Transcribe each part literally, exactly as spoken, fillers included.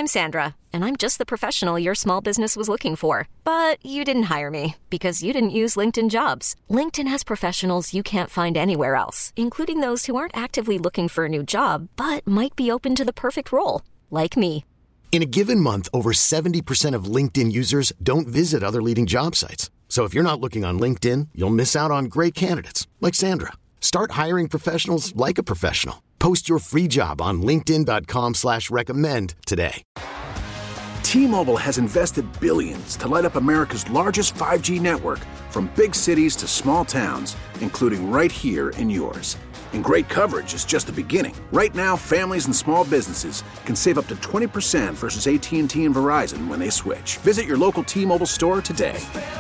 I'm Sandra, and I'm just the professional your small business was looking for. But you didn't hire me because you didn't use LinkedIn Jobs. LinkedIn has professionals you can't find anywhere else, including those who aren't actively looking for a new job, but might be open to the perfect role, like me. In a given month, over seventy percent of LinkedIn users don't visit other leading job sites. So if you're not looking on LinkedIn, you'll miss out on great candidates like Sandra. Start hiring professionals like a professional. Post your free job on linkedin.com slash recommend today. T-Mobile has invested billions to light up America's largest five G network, from big cities to small towns, including right here in yours. And great coverage is just the beginning. Right now, families and small businesses can save up to twenty percent versus A T and T and Verizon when they switch. Visit your local T-Mobile store today.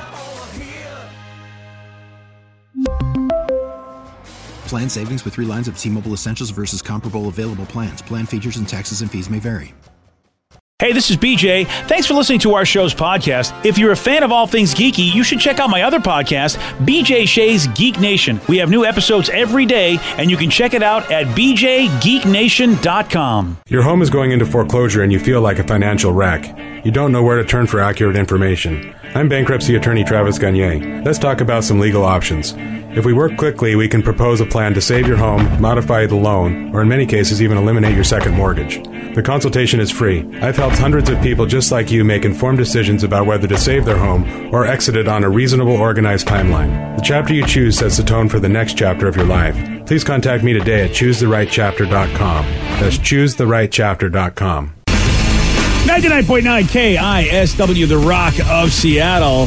Plan savings with three lines of T-Mobile Essentials versus comparable available plans. Plan features and taxes and fees may vary. Hey, this is B J. Thanks for listening to our show's podcast. If you're a fan of all things geeky, you should check out my other podcast, B J Shea's Geek Nation. We have new episodes every day, and you can check it out at b j geek nation dot com. Your home is going into foreclosure and you feel like a financial wreck. You don't know where to turn for accurate information. I'm bankruptcy attorney Travis Gagne. Let's talk about some legal options. If we work quickly, we can propose a plan to save your home, modify the loan, or in many cases even eliminate your second mortgage. The consultation is free. I've helped hundreds of people just like you make informed decisions about whether to save their home or exit it on a reasonable, organized timeline. The chapter you choose sets the tone for the next chapter of your life. Please contact me today at choose the right chapter dot com. That's choose the right chapter dot com. ninety-nine point nine K I S W, The Rock of Seattle.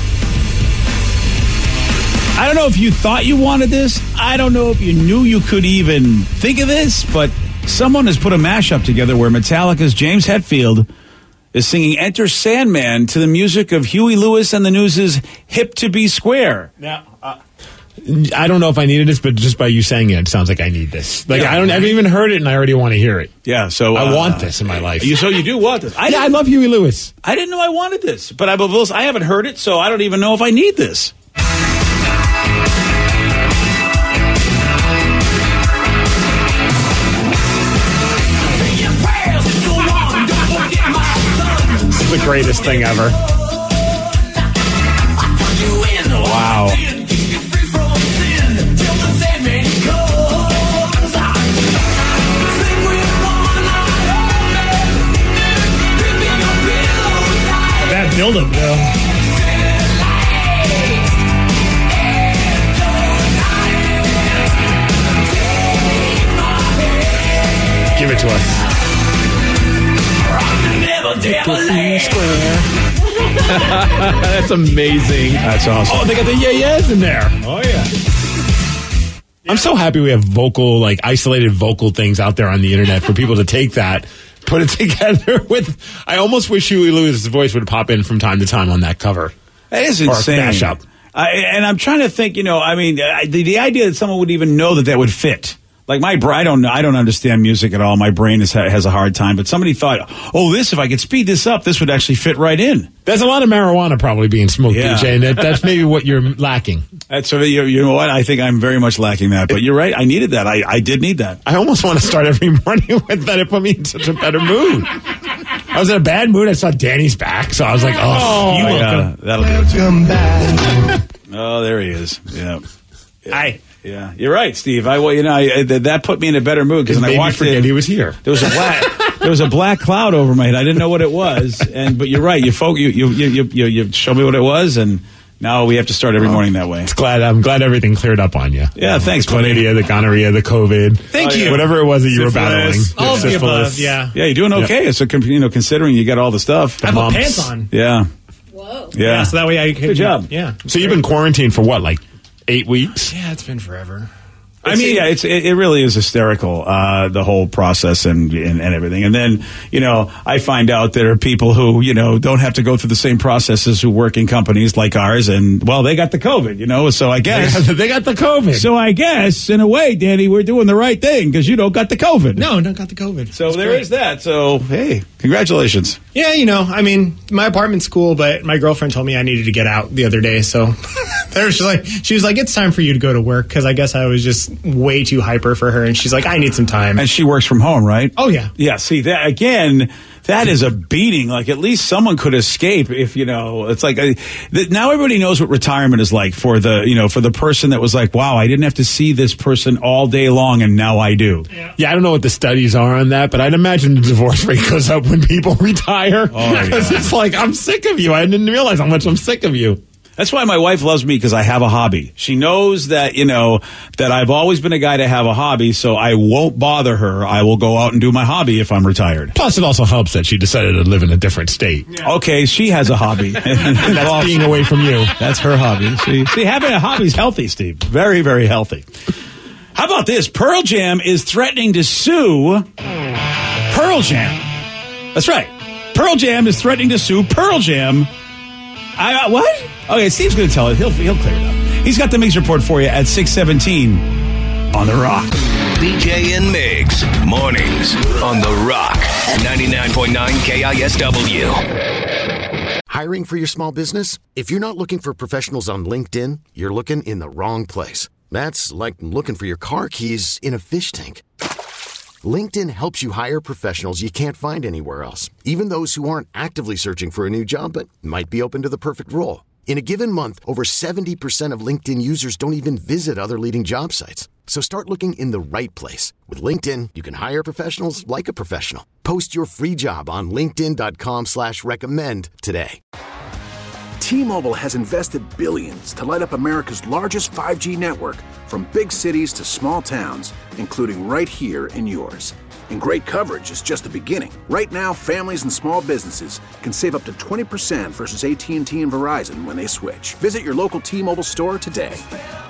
I don't know if you thought you wanted this. I don't know if you knew you could even think of this, but someone has put a mashup together where Metallica's James Hetfield is singing Enter Sandman to the music of Huey Lewis and the News's Hip to Be Square. Now, uh, I don't know if I needed this, but just by you saying it, it sounds like I need this. Like, yeah, I don't, I haven't even heard it, and I already want to hear it. Yeah, so... I uh, want this in my life. You, so you do want this. I, yeah, I love Huey Lewis. I didn't know I wanted this, but I, I haven't heard it, so I don't even know if I need this. The greatest thing ever. Wow. That build-up, though. Give it to us. That's amazing. That's awesome. Oh, they got the yeah-yeahs in there. Oh, yeah. yeah. I'm so happy we have vocal, like isolated vocal things out there on the internet for people to take that, put it together with. I almost wish Huey Lewis's voice would pop in from time to time on that cover. That is insane. Or a mashup. I, and I'm trying to think, you know, I mean, I, the, the idea that someone would even know that that would fit. Like my brain, I don't I don't understand music at all. My brain is, has a hard time. But somebody thought, oh, this, if I could speed this up, this would actually fit right in. There's a lot of marijuana probably being smoked, Yeah. D J, and that, that's maybe what you're lacking. That's sort of, you, you know what? I think I'm very much lacking that. But you're right. I needed that. I, I did need that. I almost want to start every morning with that. It put me in such a better mood. I was in a bad mood. I saw Danny's back, so I was like, oh, Oh, you yeah, that'll do it too. Oh, there he is. Yeah. yeah. Hi. Yeah, you're right, Steve. I well, you know, I, that put me in a better mood because It I made me walked forget in, he was here. There was a black, there was a black cloud over my head. I didn't know what it was, and but you're right. You folk, you you you you, you showed me what it was, and now we have to start every morning that way. It's glad I'm glad everything cleared up on you. Yeah, thanks, the chlamydia, the gonorrhea, the COVID. Thank Oh, you. yeah. Whatever it was that you Syphilis. were battling. All of the Syphilis. above, yeah. Yeah, you're doing okay. It's a com- you know considering you got all the stuff. I have mumps. my pants on. Yeah, Whoa. yeah. Yeah, so that way I can. Good job. Yeah. So you've been quarantined for what, like eight weeks? Yeah, it's been forever. I mean, yeah, it's it, it really is hysterical, uh, the whole process and, and and everything. And then, you know, I find out there are people who, you know, don't have to go through the same processes who work in companies like ours. And, well, they got the COVID, you know, so I guess. They got, they got the COVID. So I guess, in a way, Danny, we're doing the right thing because you don't got the COVID. No, don't got the COVID. So It's there great. is that. So, hey, congratulations. Yeah, you know, I mean, my apartment's cool, but my girlfriend told me I needed to get out the other day. So there was like, she was like, it's time for you to go to work because I guess I was just way too hyper for her. And she's like, I need some time. And she works from home, right? Oh, yeah. Yeah, see, that again, That is a beating. Like, at least someone could escape if, you know, it's like, uh, th- now everybody knows what retirement is like for the, you know, for the person that was like, wow, I didn't have to see this person all day long and now I do. Yeah, yeah I don't know what the studies are on that, but I'd imagine the divorce rate goes up when people retire. Oh, because yeah. It's like, I'm sick of you. I didn't realize how much I'm sick of you. That's why my wife loves me, because I have a hobby. She knows that, you know, that I've always been a guy to have a hobby, so I won't bother her. I will go out and do my hobby if I'm retired. Plus, it also helps that she decided to live in a different state. Yeah. Okay, she has a hobby. That's being away from you. That's her hobby. See, see, having a hobby is healthy, Steve. Very, very healthy. How about this? Pearl Jam is threatening to sue Pearl Jam. That's right. Pearl Jam is threatening to sue Pearl Jam. I, what? Okay, Steve's going to tell it. He'll he'll clear it up. He's got the Migs report for you at six seventeen on The Rock. B J and Migs, mornings on The Rock, ninety-nine point nine K I S W. Hiring for your small business? If you're not looking for professionals on LinkedIn, you're looking in the wrong place. That's like looking for your car keys in a fish tank. LinkedIn helps you hire professionals you can't find anywhere else, even those who aren't actively searching for a new job but might be open to the perfect role. In a given month, over seventy percent of LinkedIn users don't even visit other leading job sites. So start looking in the right place. With LinkedIn, you can hire professionals like a professional. Post your free job on linkedin.com slash recommend today. T-Mobile has invested billions to light up America's largest five G network, from big cities to small towns, including right here in yours. And great coverage is just the beginning. Right now, families and small businesses can save up to twenty percent versus A T and T and Verizon when they switch. Visit your local T-Mobile store today.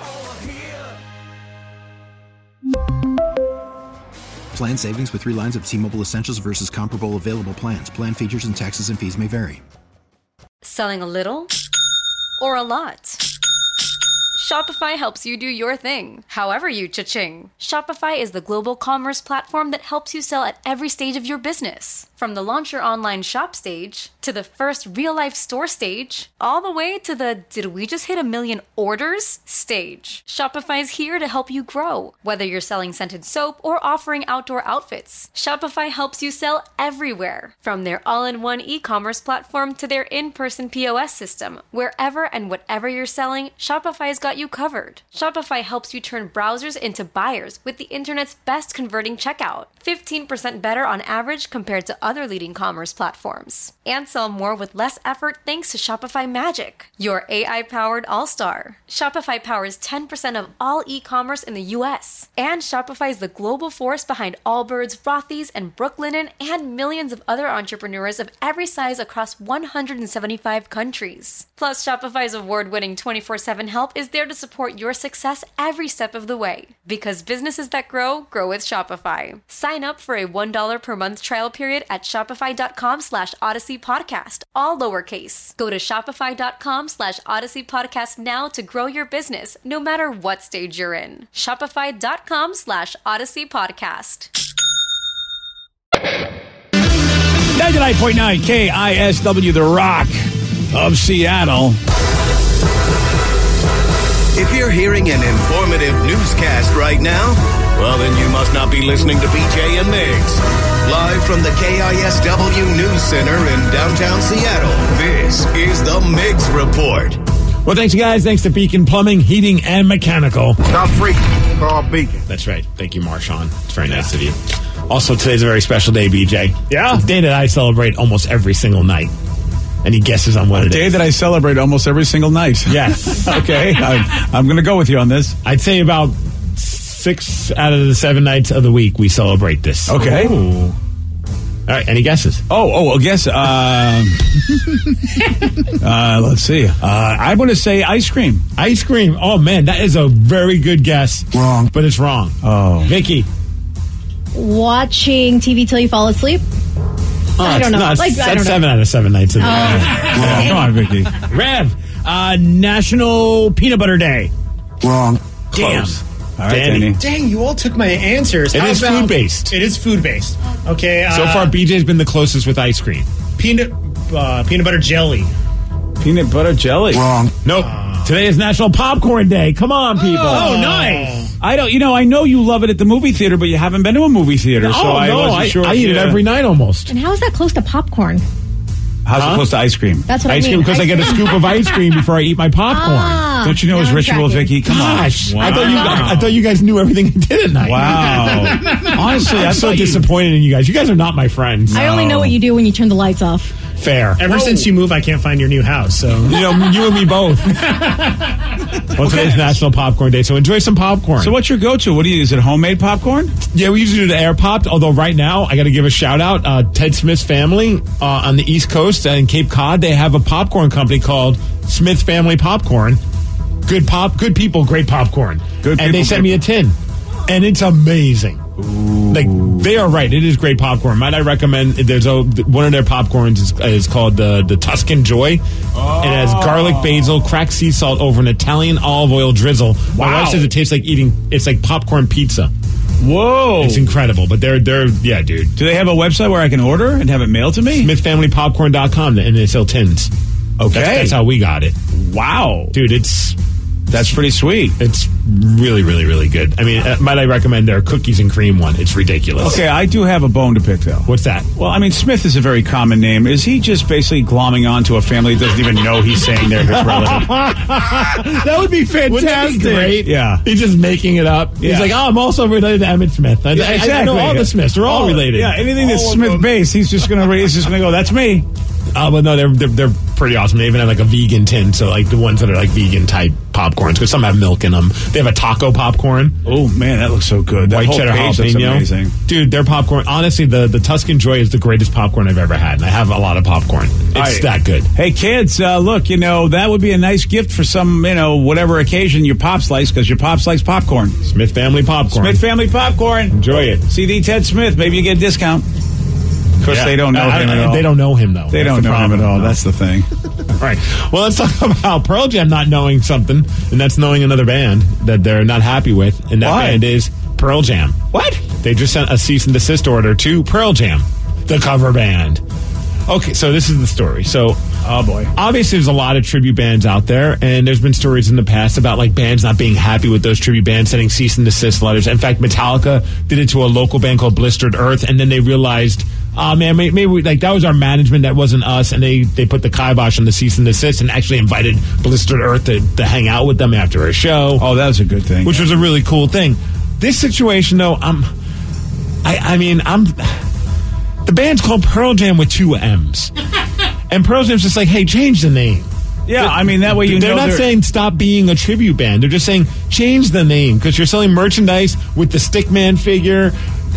Plan savings with three lines of T-Mobile Essentials versus comparable available plans. Plan features and taxes and fees may vary. Selling a little or a lot? Shopify helps you do your thing, however you cha-ching. Shopify is the global commerce platform that helps you sell at every stage of your business. From the launch your online shop stage, to the first real-life store stage, all the way to the did we just hit a million orders stage. Shopify is here to help you grow. Whether you're selling scented soap or offering outdoor outfits, Shopify helps you sell everywhere. From their all-in-one e-commerce platform to their in-person P O S system, wherever and whatever you're selling, Shopify's got you covered. Shopify helps you turn browsers into buyers with the internet's best converting checkout. fifteen percent better on average compared to other leading commerce platforms. And sell more with less effort thanks to Shopify Magic, your A I-powered all-star. Shopify powers ten percent of all e-commerce in the U S. And Shopify is the global force behind Allbirds, Rothy's, and Brooklinen, and millions of other entrepreneurs of every size across one hundred seventy-five countries. Plus, Shopify's award-winning twenty-four seven help is there to support your success every step of the way. Because businesses that grow, grow with Shopify. Sign up for a one dollar per month trial period at shopify.com slash Odyssey Podcast, all lowercase. Go to shopify.com slash Odyssey Podcast now to grow your business, no matter what stage you're in. Shopify.com slash Odyssey Podcast. ninety-nine point nine K I S W, The Rock of Seattle. If you're hearing an informative newscast right now, well, then you must not be listening to B J and Migs. Live from the K I S W News Center in downtown Seattle, this is the Migs Report. Well, thanks, guys. Thanks to Beacon Plumbing, Heating, and Mechanical. Stop freaking. Call Beacon. That's right. Thank you, Marshawn. It's very nice of you. Also, today's a very special day, B J. Yeah? It's a day that I celebrate almost every single night. Any guesses on what a it day is? that I celebrate almost every single night. Yes. Okay. I, I'm going to go with you on this. I'd say about six out of the seven nights of the week we celebrate this. Okay. Ooh. All right. Any guesses? Oh, oh, I guess. Uh, uh, let's see. Uh, I'm going to say ice cream. Ice cream. Oh, man. That is a very good guess. Wrong. But it's wrong. Oh. Vicky. Watching T V till you fall asleep. Oh, I don't know. No, like, that's I don't seven know. out of seven nights of the Oh. week. Come on, Vicky. Rev. Uh, National Peanut Butter Day. Wrong. Damn. Close. All right, Danny. Danny. Dang, you all took my answers. It How is about- food-based. It is food-based. Okay. Uh, So far, B J's been the closest with ice cream. peanut uh, peanut butter jelly. Peanut butter jelly. Wrong. Nope. Today is National Popcorn Day. Come on, people. Oh, nice. I don't, you know, I know you love it at the movie theater, but you haven't been to a movie theater, so oh, I no, wasn't I, sure. I if eat you- it every night almost. And how is that close to popcorn? How's Huh? it close to ice cream? That's what ice I cream mean. because I get a scoop of ice cream before I eat my popcorn. Ah, Don't you know his now I'm ritual, tracking. Vicky? Come Gosh, on. I thought you guys, I thought you guys knew everything I did at night. Wow. Honestly, I'm I so thought you- disappointed in you guys. You guys are not my friends. I only know what you do when you turn the lights off. Fair. Ever since you move, I can't find your new house. So You know, you and me both. Well, today's National Popcorn Day, so enjoy some popcorn. So what's your go-to? What do you, is it homemade popcorn? Yeah, we usually do the air popped, although right now I got to give a shout out. Uh, Ted Smith's family uh, on the East Coast in Cape Cod, they have a popcorn company called Smith Family Popcorn. Good pop, good people, great popcorn. Good and they people, sent great me a tin, and it's amazing. Ooh. Like they are right, it is great popcorn. Might I recommend? There's a one of their popcorns is, is called the the Tuscan Joy. Oh. It has garlic, basil, cracked sea salt over an Italian olive oil drizzle. My Wow. wife says it tastes like eating. It's like popcorn pizza. Whoa. It's incredible, but they're they're yeah, dude. Do they have a website where I can order and have it mailed to me? smith family popcorn dot com, and they sell tins. Okay. That's, that's how we got it. Wow. Dude, it's That's pretty sweet. it's really, really, really good. I mean, uh, might I recommend their cookies and cream one? It's ridiculous. Okay, I do have a bone to pick, though. What's that? Well, I mean, Smith is a very common name. Is he just basically glomming onto a family that doesn't even know he's saying they're his relative? That would be fantastic. Wouldn't that be great? Yeah. He's just making it up. Yeah. He's like, oh, I'm also related to Emmett Smith. I, Yeah, I- I exactly. know all the Smiths. They're all, related. Yeah, anything that's All of Smith them. based, he's just gonna he's just gonna go. That's me. Uh, but no, they're, they're they're pretty awesome. They even have like a vegan tin, so like the ones that are like vegan type popcorns, because some have milk in them. They have a taco popcorn. Oh man, that looks so good. That White whole cheddar page looks jalapeno. amazing. Dude, their popcorn, honestly, the, the Tuscan Joy is the greatest popcorn I've ever had. And I have a lot of popcorn. It's I- that good. Hey kids, uh, look, you know that would be a nice gift for some, you know, whatever occasion your pops likes, because your pops likes popcorn. Smith Family Popcorn. Smith Family Popcorn. Enjoy it. C D Ted Smith. Maybe you get a discount. Of course, Yeah. they don't know I- him I- at all. They don't know him, though. They That's don't the know him problem. at all. No. That's the thing. All right. Well, let's talk about Pearl Jam not knowing something, and that's knowing another band that they're not happy with, and that Why? band is Pearl Jam. What? They just sent a cease and desist order to Pearl Jam, the cover band. Okay, so this is the story. So, oh boy. Obviously, there's a lot of tribute bands out there, and there's been stories in the past about like bands not being happy with those tribute bands sending cease and desist letters. In fact, Metallica did it to a local band called Blistered Earth, and then they realized, oh man, maybe, maybe we, like that was our management, that wasn't us, and they they put the kibosh on the cease and desist and actually invited Blistered Earth to, to hang out with them after a show. Oh, that was a good thing. Which was a really cool thing. This situation, though, I'm, I, I mean, I'm. The band's called Pearl Jam with two M's. And Pearl Jam's just like, hey, change the name. Yeah, I mean, that way you they're know not they're- saying stop being a tribute band. They're just saying change the name because you're selling merchandise with the Stickman figure,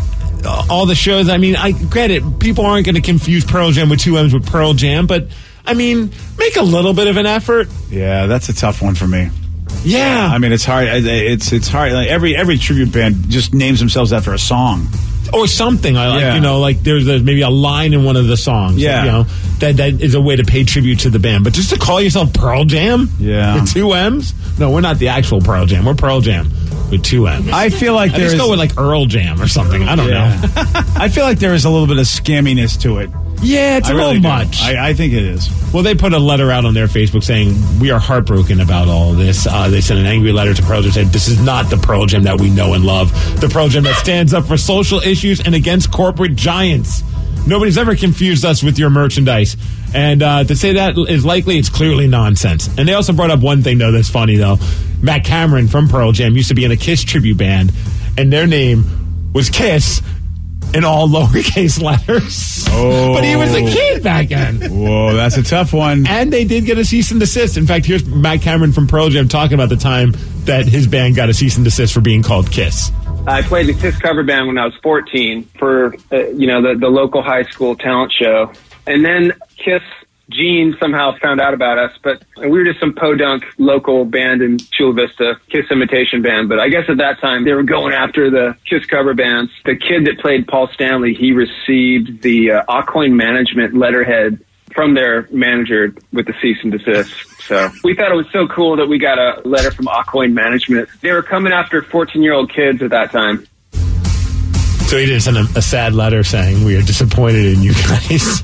uh, all the shows. I mean, I get it. People aren't going to confuse Pearl Jam with two M's with Pearl Jam, but I mean, make a little bit of an effort. Yeah, that's a tough one for me. Yeah, I mean, it's hard. It's it's hard. Like every every tribute band just names themselves after a song. Or something. I like, Yeah. you know, like there's a, maybe a line in one of the songs. Yeah. You know, that, that is a way to pay tribute to the band. But just to call yourself Pearl Jam? Yeah. With two M's? No, we're not the actual Pearl Jam. We're Pearl Jam with two M's. I feel like I just there's- go with like Earl Jam or something. I don't Yeah. know. I feel like there is a little bit of scamminess to it. Yeah, it's I a really little do. much. I, I think it is. Well, they put a letter out on their Facebook saying, we are heartbroken about all of this. Uh, they sent an angry letter to Pearl Jam saying, this is not the Pearl Jam that we know and love. The Pearl Jam that stands up for social issues and against corporate giants. Nobody's ever confused us with your merchandise. And uh, to say that is likely, it's clearly nonsense. And they also brought up one thing, though, that's funny, though. Matt Cameron from Pearl Jam used to be in a Kiss tribute band, and their name was Kiss in all lowercase letters. Oh. But he was a kid back then. Whoa, that's a tough one. And they did get a cease and desist. In fact, here's Matt Cameron from Pearl Jam talking about the time that his band got a cease and desist for being called Kiss. I played the Kiss cover band when I was fourteen for, uh, you know, the, the local high school talent show. And then Kiss, Gene somehow found out about us, but we were just some podunk local band in Chula Vista, Kiss imitation band. But I guess at that time they were going after the Kiss cover bands. The kid that played Paul Stanley, he received the uh, Aucoin management letterhead from their manager with the cease and desist. So we thought it was so cool that we got a letter from Aucoin management. They were coming after fourteen-year-old kids at that time. So he didn't send a, a sad letter saying, we are disappointed in you guys.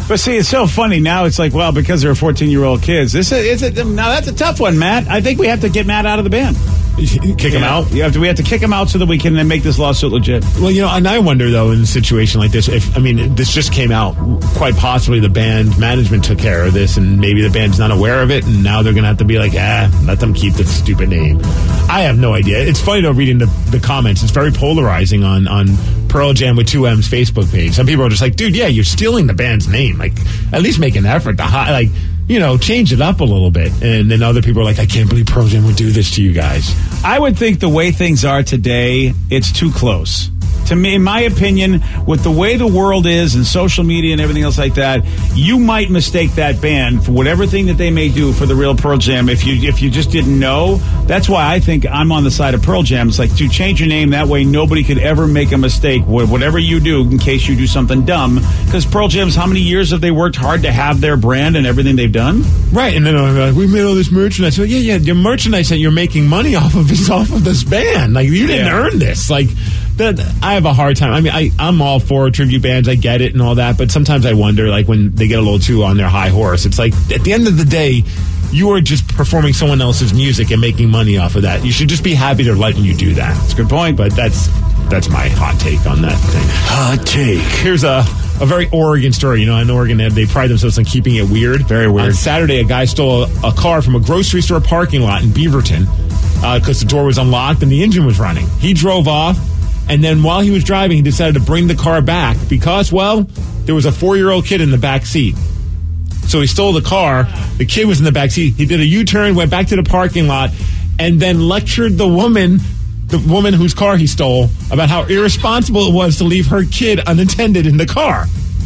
But see, it's so funny now. It's like, well, because they're fourteen-year-old kids. This is, is it, now that's a tough one, Matt. I think we have to get Matt out of the band. Kick him Yeah. out? You have to, we have to kick him out so that we can then make this lawsuit legit. Well, you know, and I wonder, though, in a situation like this, if, I mean, this just came out, quite possibly the band management took care of this, and maybe the band's not aware of it, and now they're going to have to be like, ah, let them keep the stupid name. I have no idea. It's funny, though, reading the, the comments. It's very polarizing on, on Pearl Jam with two M's Facebook page. Some people are just like, dude, yeah, you're stealing the band's name. Like, at least make an effort to hi- like, you know, change it up a little bit. And then other people are like, I can't believe Pearl Jam would do this to you guys. I would think the way things are today, it's too close. To me, in my opinion, with the way the world is and social media and everything else like that, you might mistake that band for whatever thing that they may do for the real Pearl Jam if you if you just didn't know. That's why I think I'm on the side of Pearl Jam. It's like, to change your name, that way nobody could ever make a mistake, whatever you do, in case you do something dumb. Because Pearl Jam's, how many years have they worked hard to have their brand and everything they've done? Right, and then I'm like, we made all this merchandise. Well, yeah, yeah, your merchandise that you're making money off of is off of this band. Like, you didn't Yeah. earn this. Like, that, I have a hard time. I mean, I, I'm all for tribute bands. I get it and all that, but sometimes I wonder, like, when they get a little too on their high horse, it's like, at the end of the day, you are just performing someone else's music and making money off of that. You should just be happy they're letting you do that. That's a good point. But that's that's my hot take on that thing. Hot take. Here's a a very Oregon story. You know, in Oregon, they, they pride themselves on keeping it weird. Very weird. On Saturday, a guy stole a, a car from a grocery store parking lot in Beaverton because uh, the door was unlocked and the engine was running. He drove off, and then while he was driving, he decided to bring the car back because, well, there was a four-year-old kid in the back seat. So he stole the car. The kid was in the back seat. He did a U-turn, went back to the parking lot, and then lectured the woman, the woman whose car he stole, about how irresponsible it was to leave her kid unattended in the car.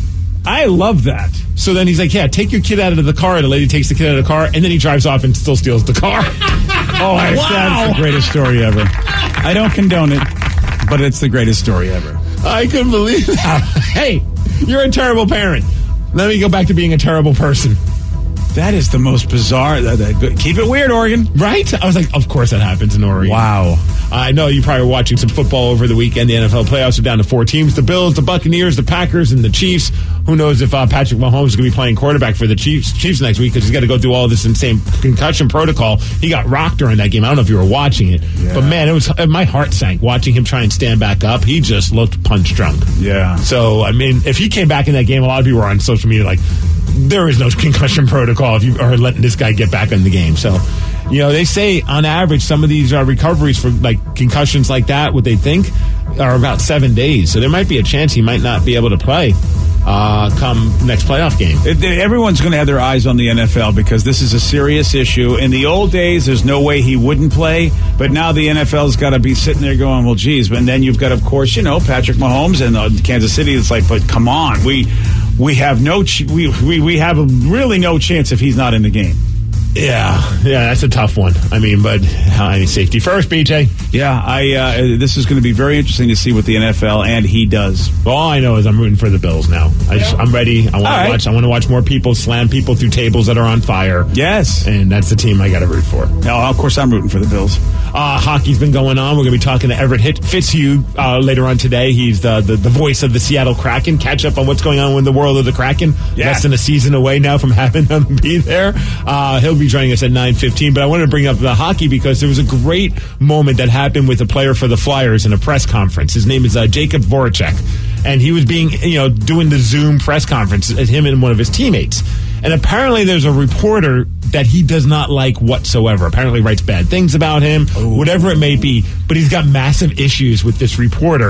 I love that. So then he's like, yeah, take your kid out of the car. And the lady takes the kid out of the car, and then he drives off and still steals the car. Oh, I- Wow. that's the greatest story ever. I don't condone it, but it's the greatest story ever. I couldn't believe that. Hey, you're a terrible parent. Let me go back to being a terrible person. That is the most bizarre. That, that, keep it weird, Oregon. Right? I was like, of course that happens in Oregon. Wow. I know you probably were watching some football over the weekend. The N F L playoffs are down to four teams. The Bills, the Buccaneers, the Packers, and the Chiefs. Who knows if uh, Patrick Mahomes is going to be playing quarterback for the Chiefs, Chiefs next week because he's got to go through all this insane concussion protocol. He got rocked during that game. I don't know if you were watching it. Yeah. But, man, it was my heart sank watching him try and stand back up. He just looked punch drunk. Yeah. So, I mean, if he came back in that game, a lot of people were on social media like, there is no concussion protocol if you are letting this guy get back in the game. So, you know, they say on average some of these uh, recoveries for like concussions like that, what they think, are about seven days. So there might be a chance he might not be able to play uh, come next playoff game. It, everyone's going to have their eyes on the N F L because this is a serious issue. In the old days, there's no way he wouldn't play, but now the N F L's got to be sitting there going, well, geez. But then you've got, of course, you know, Patrick Mahomes and uh, Kansas City. It's like, but come on, we we have no ch- we, we we have really no chance if he's not in the game. Yeah, yeah, that's a tough one. I mean, but uh, any safety first, B J. Yeah, I. Uh, this is going to be very interesting to see what the N F L and he does. Well, all I know is I'm rooting for the Bills now. I just, I'm ready. I want All to right. watch. I want to watch more people slam people through tables that are on fire. Yes, and that's the team I got to root for. Now, of course, I'm rooting for the Bills. Uh, hockey's been going on. We're going to be talking to Everett Hit- Fitzhugh uh, later on today. He's the, the the voice of the Seattle Kraken. Catch up on what's going on in the world of the Kraken. Yeah. Less than a season away now from having him be there. Uh, he'll be joining us at nine fifteen. But I wanted to bring up the hockey because there was a great moment that happened with a player for the Flyers in a press conference. His name is uh, Jacob Voracek. And he was being, you know, doing the Zoom press conference at him and one of his teammates. And apparently there's a reporter that he does not like whatsoever. Apparently writes bad things about him, Ooh. whatever it may be. But he's got massive issues with this reporter.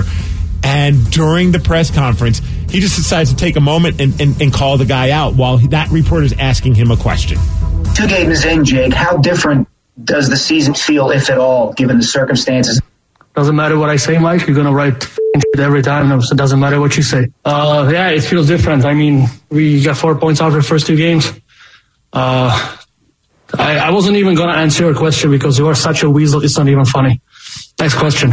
And during the press conference, he just decides to take a moment and, and, and call the guy out while he, that reporter is asking him a question. Two games in, Jake, how different does the season feel, if at all, given the circumstances? Doesn't matter what I say, Mike. You're going to write shit every time. So it doesn't matter what you say. Uh, yeah, it feels different. I mean, we got four points out of the first two games. Uh, I, I wasn't even going to answer your question because you are such a weasel. It's not even funny. Next question.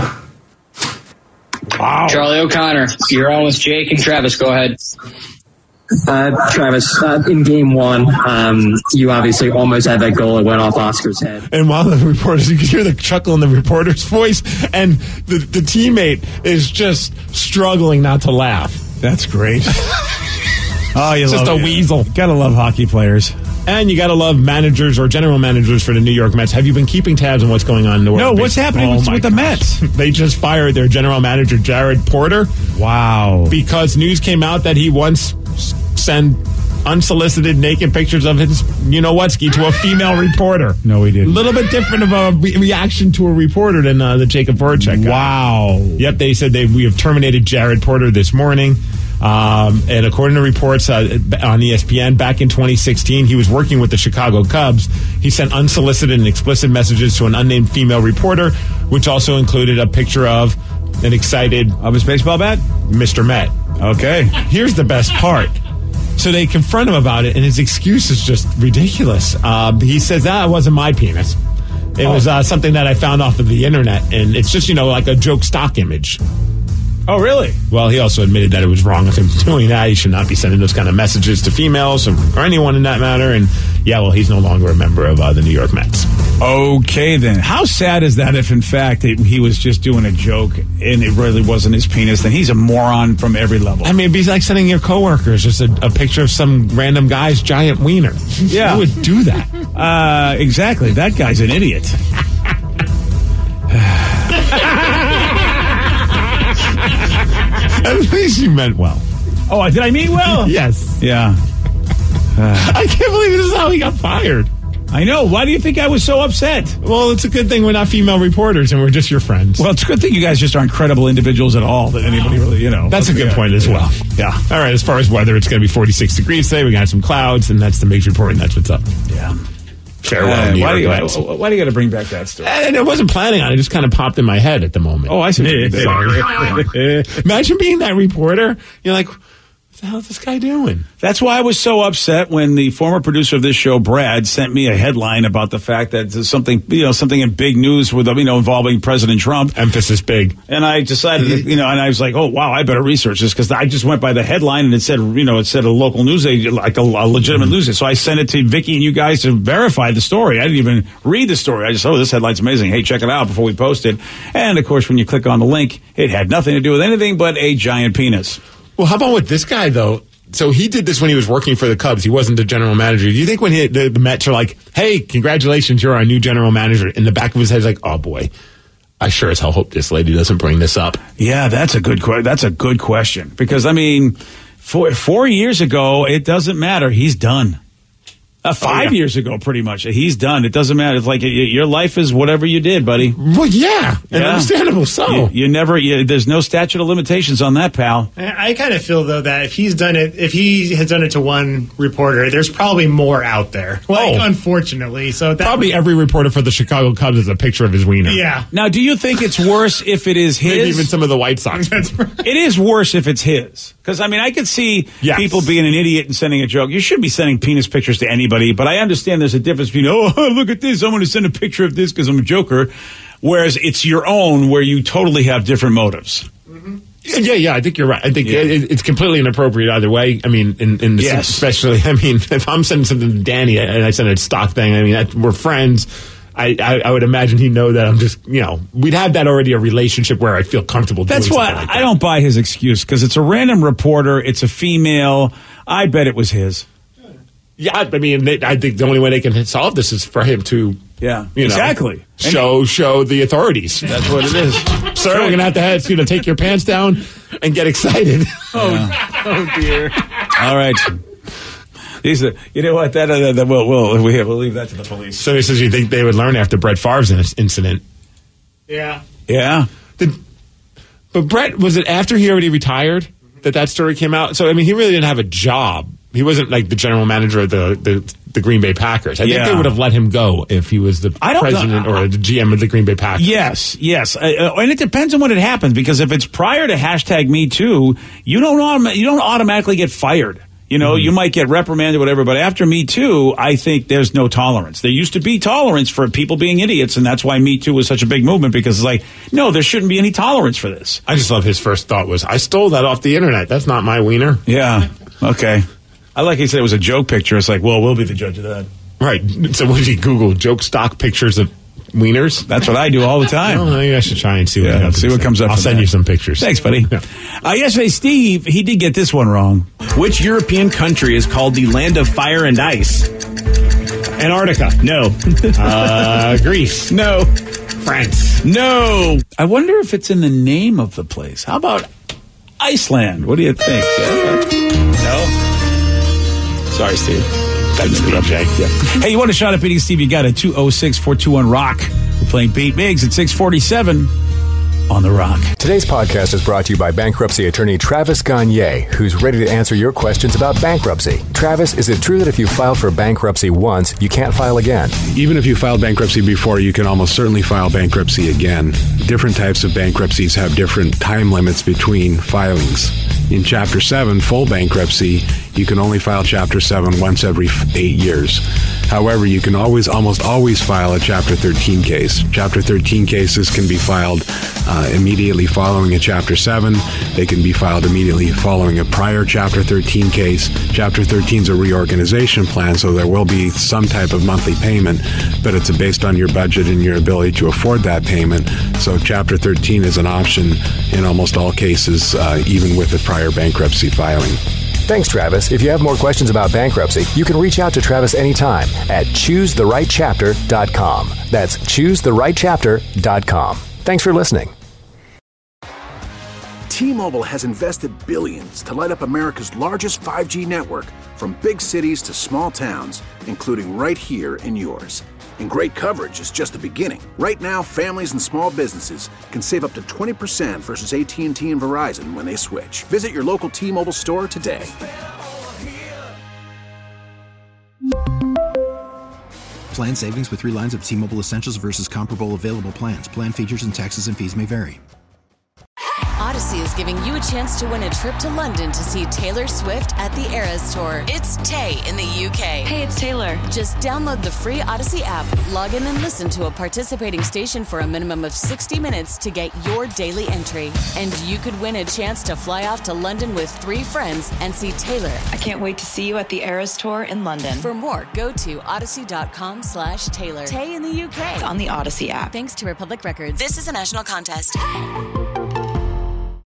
Wow. Charlie O'Connor, you're on with Jake and Travis. Go ahead. Uh, Travis, uh, in game one, um, you obviously almost had that goal that went off Oscar's head. And while the reporters, you can hear the chuckle in the reporter's voice, and the, the teammate is just struggling not to laugh. That's great. Oh, you just love a it. weasel. Gotta love hockey players. And you gotta love managers or general managers for the New York Mets. Have you been keeping tabs on what's going on in the world? No, of what's baseball? happening with, Oh, with the my Mets? They just fired their general manager, Jared Porter. Wow. Because news came out that he once sent unsolicited naked pictures of his, you know what, ski to a female reporter. No, he didn't. A little bit different of a re- reaction to a reporter than uh, the Jacob Voracek guy. Wow. Yep, they said they we have terminated Jared Porter this morning. Um, and according to reports uh, on E S P N, back in twenty sixteen, he was working with the Chicago Cubs. He sent unsolicited and explicit messages to an unnamed female reporter, which also included a picture of an excited of his baseball bat, Mister Met. Okay. Here's the best part. So they confront him about it, and his excuse is just ridiculous. Uh, he says, that wasn't my penis. It Oh. was uh, something that I found off of the internet, and it's just, you know, like a joke stock image. Oh, really? Well, he also admitted that it was wrong of him doing that. He should not be sending those kind of messages to females or, or anyone in that matter. And, yeah, well, he's no longer a member of uh, the New York Mets. Okay, then. How sad is that if, in fact, it, he was just doing a joke and it really wasn't his penis? Then he's a moron from every level. I mean, it'd be like sending your coworkers just a, a picture of some random guy's giant wiener. Yeah. Who would do that? Uh, exactly. That guy's an idiot. At least you meant well. Oh, did I mean well? Yes. Yeah. Uh, I can't believe this is how he got fired. I know. Why do you think I was so upset? Well, it's a good thing we're not female reporters and we're just your friends. Well, it's a good thing you guys just aren't credible individuals at all. That anybody really, you know. That's a good yeah, point as yeah. well. Yeah. All right, as far as weather, it's going to be forty-six degrees today. We got some clouds, and that's the Migs report, and that's what's up. Yeah. Farewell, Uh, New why, do you, York why, Mets. why do you got to bring back that story? And I wasn't planning on it. It just kind of popped in my head at the moment. Oh, I see. what you did. Sorry. Imagine being that reporter. You're like, what the hell is this guy doing? That's why I was so upset when the former producer of this show, Brad, sent me a headline about the fact that there's something, you know, something in big news with, you know, involving President Trump. Emphasis big. And I decided, that, you know, and I was like, oh, wow, I better research this because I just went by the headline and it said, you know, it said a local news agent, like a, a legitimate news agent. So I sent it to Vicky and you guys to verify the story. I didn't even read the story. I just, oh, this headline's amazing. Hey, check it out before we post it. And of course, when you click on the link, it had nothing to do with anything but a giant penis. Well, how about with this guy, though? So he did this when he was working for the Cubs. He wasn't the general manager. Do you think when he, the, the Mets are like, hey, congratulations, you're our new general manager, in the back of his head, he's like, oh, boy, I sure as hell hope this lady doesn't bring this up. Yeah, that's a good que- that's a good question. Because, I mean, four, four years ago, it doesn't matter. He's done. Uh, five oh, yeah. years ago, pretty much. He's done. It doesn't matter. It's like y- your life is whatever you did, buddy. Well, yeah, and Yeah. understandable so. You, you never, you, there's no statute of limitations on that, pal. I, I kind of feel though that if he's done it, if he has done it to one reporter, there's probably more out there. Like, Oh. unfortunately, so that, Probably every reporter for the Chicago Cubs is a picture of his wiener. yeah. Now, do you think it's worse if it is his? Maybe even some of the White Sox. That's right. It is worse if it's his. Because, I mean, I could see Yes. people being an idiot and sending a joke. You shouldn't be sending penis pictures to anybody, but I understand there's a difference between, oh, look at this, I'm going to send a picture of this because I'm a joker, whereas it's your own where you totally have different motives. Yeah, yeah, I think you're right. I think Yeah. it, it's completely inappropriate either way. I mean, in, in the Yes. especially, I mean, if I'm sending something to Danny and I send a stock thing, I mean, that, we're friends. I, I, I would imagine he'd know that I'm just, you know, we'd have that already a relationship where I feel comfortable doing That's why something like that. I don't buy his excuse because it's a random reporter, it's a female. I bet it was his. Yeah, I mean, they, I think the only way they can solve this is for him to, Yeah, you know, exactly. show show the authorities. That's what it is. Sir, we're gonna have to have you know take your pants down and get excited. Oh, oh dear. All right. These are, you know what? That, uh, that we'll, we'll, we- we'll leave that to the police. So he says you think they would learn after Brett Favre's in- incident. Yeah. Yeah. Did, but Brett, was it after he already retired that that story came out? So, I mean, he really didn't have a job. He wasn't like the general manager of the, the, the Green Bay Packers. I Yeah. think they would have let him go if he was the I don't president know. or the G M of the Green Bay Packers. Yes, yes, uh, uh, and it depends on when it happens. Because if it's prior to hashtag Me Too, you don't autom- you don't automatically get fired. You know, Mm-hmm. you might get reprimanded, whatever. But after Me Too, I think there's no tolerance. There used to be tolerance for people being idiots, and that's why Me Too was such a big movement. Because it's like, no, there shouldn't be any tolerance for this. I just love his first thought was, I stole that off the internet. That's not my wiener. Yeah. Okay. I like he said it was a joke picture. It's like, well, we'll be the judge of that. Right. So what did he Google? Joke stock pictures of Wieners? That's what I do all the time. Well, maybe I should try and see what, yeah, see what comes up. I'll send that. you some pictures. Thanks, buddy. Yeah. Uh, yesterday, Steve, he did get this one wrong. Which European country is called the land of fire and ice? Antarctica. No. uh, Greece. No. France. No. I wonder if it's in the name of the place. How about Iceland? What do you think? Yeah. No? Sorry, Steve. That's B J. Yeah. Hey, you want a shot at beating Steve? You got it. two oh six, four two one, ROCK. We're playing Pete Miggs at six forty-seven on The Rock. Today's podcast is brought to you by bankruptcy attorney Travis Gagne, who's ready to answer your questions about bankruptcy. Travis, is it true that if you filed for bankruptcy once, you can't file again? Even if you filed bankruptcy before, you can almost certainly file bankruptcy again. Different types of bankruptcies have different time limits between filings. In Chapter seven, full bankruptcy, you can only file Chapter seven once every eight years. However, you can always, almost always file a Chapter thirteen case. Chapter thirteen cases can be filed uh, immediately following a Chapter seven. They can be filed immediately following a prior Chapter thirteen case. Chapter thirteen is a reorganization plan, so there will be some type of monthly payment, but it's based on your budget and your ability to afford that payment. So Chapter thirteen is an option in almost all cases, uh, even with a prior bankruptcy filing. Thanks, Travis. If you have more questions about bankruptcy, you can reach out to Travis anytime at choose the right chapter dot com. That's choose the right chapter dot com. Thanks for listening. T-Mobile has invested billions to light up America's largest five G network, from big cities to small towns, including right here in yours. And great coverage is just the beginning. Right now, families and small businesses can save up to twenty percent versus A T and T and Verizon when they switch. Visit your local T-Mobile store today. Plan savings with three lines of T-Mobile Essentials versus comparable available plans. Plan features and taxes and fees may vary. Odyssey is giving you a chance to win a trip to London to see Taylor Swift at the Eras Tour. It's Tay in the U K. Hey, it's Taylor. Just download the free Odyssey app, log in and listen to a participating station for a minimum of sixty minutes to get your daily entry. And you could win a chance to fly off to London with three friends and see Taylor. I can't wait to see you at the Eras Tour in London. For more, go to odyssey.com slash Taylor. Tay in the U K. On the Odyssey app. Thanks to Republic Records. This is a national contest.